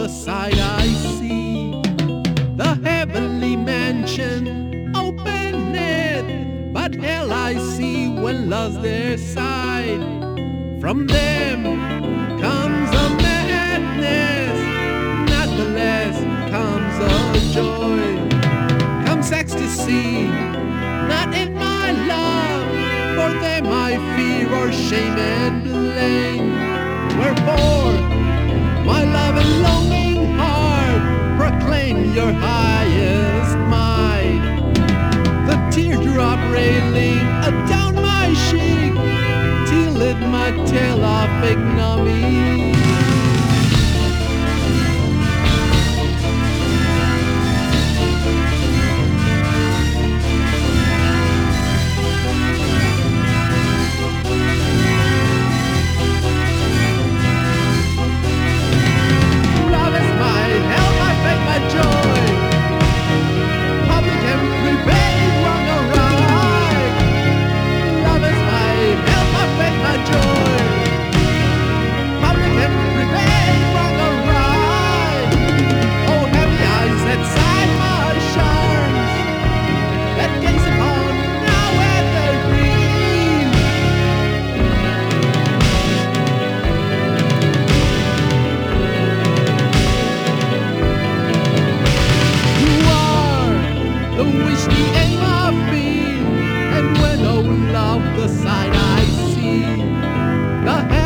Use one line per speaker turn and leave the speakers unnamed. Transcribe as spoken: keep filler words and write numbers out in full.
sight I see. The heavenly mansion, open it, but hell I see when love's their side. From them comes a madness, not the less comes a joy. Comes ecstasy, not in my love, for them I fear or shame and blame. Wherefore, my love and longing heart, proclaim your highest might. The teardrop railing down my cheek, till it my tale of ignominy. The wish, the aim of being, and when oh love the sight I see, the